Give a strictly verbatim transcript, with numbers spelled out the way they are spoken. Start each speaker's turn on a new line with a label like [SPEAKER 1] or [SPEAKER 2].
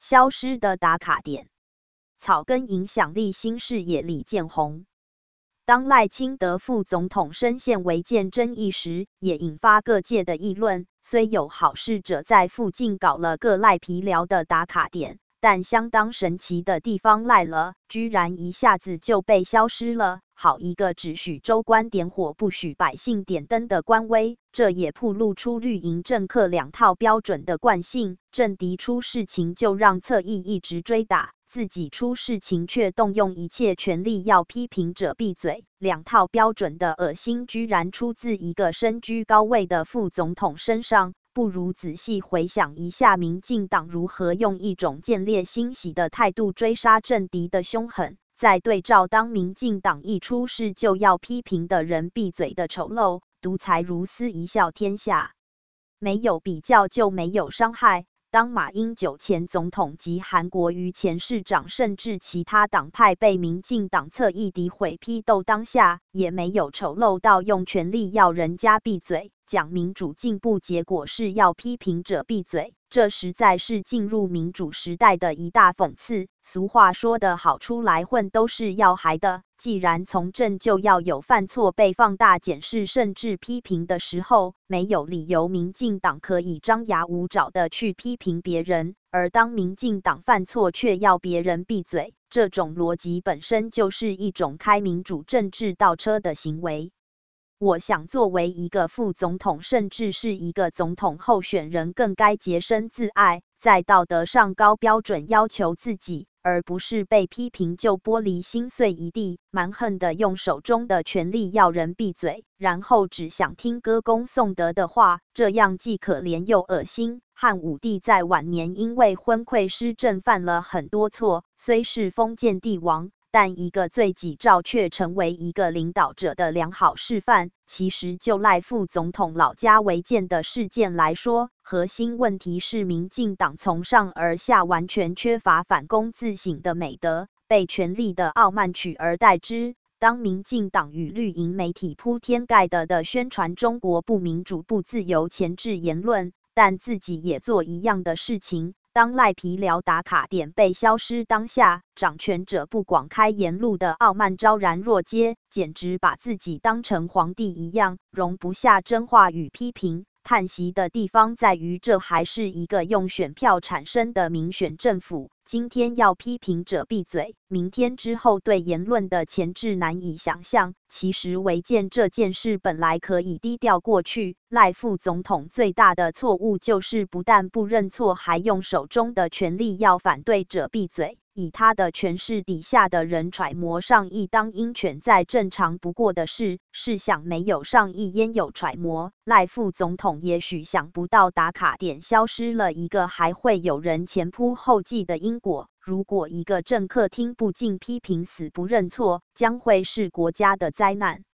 [SPEAKER 1] 消失的打卡点。草根影响力新视野李建宏。当赖清德副总统深陷违建争议时，也引发各界的议论。虽有好事者在附近搞了个赖皮寮的打卡点，但相当神奇的地方来了，居然一下子就被消失了。好一个只许州官点火不许百姓点灯的官威，这也暴露出绿营政客两套标准的惯性。政敌出事情就让侧翼一直追打，自己出事情却动用一切权力要批评者闭嘴。两套标准的恶心居然出自一个身居高位的副总统身上，不如仔细回想一下民进党如何用一种见猎欣喜的态度追杀政敌的凶狠，再对照当民进党一出事就要批评的人闭嘴的丑陋，独裁如斯，一笑天下。没有比较就没有伤害。当马英九前总统及韩国瑜前市长甚至其他党派被民进党侧翼诋毁批斗当下，也没有丑陋到用权力要人家闭嘴。讲民主进步，结果是要批评者闭嘴，这实在是进入民主时代的一大讽刺。俗话说得好，出来混都是要挨的。既然从政就要有犯错被放大检视甚至批评的时候，没有理由民进党可以张牙舞爪的去批评别人，而当民进党犯错却要别人闭嘴，这种逻辑本身就是一种开民主政治倒车的行为。我想作为一个副总统甚至是一个总统候选人，更该洁身自爱，在道德上高标准要求自己，而不是被批评就玻璃心碎一地，蛮横的用手中的权力要人闭嘴，然后只想听歌功颂德的话，这样既可怜又恶心。汉武帝在晚年因为昏聩失政犯了很多错，虽是封建帝王，但一个罪己诏却成为一个领导者的良好示范。其实就赖副总统老家违建的事件来说，核心问题是民进党从上而下完全缺乏反躬自省的美德，被权力的傲慢取而代之。当民进党与绿营媒体铺天盖地的宣传中国不民主不自由前置言论，但自己也做一样的事情。当赖皮寮打卡点被消失当下，掌权者不广开言路的傲慢昭然若揭，简直把自己当成皇帝一样，容不下真话与批评。叹息的地方在于，这还是一个用选票产生的民选政府。今天要批评者闭嘴，明天之后对言论的前置难以想象。其实违建这件事本来可以低调过去，赖副总统最大的错误就是不但不认错，还用手中的权力要反对者闭嘴。以他的权势，底下的人揣摩上意当鹰犬再正常不过的事。试想没有上意焉有揣摩？赖副总统也许想不到打卡点消失了一个还会有人前仆后继的因果。如果一个政客听不进批评，死不认错，将会是国家的灾难。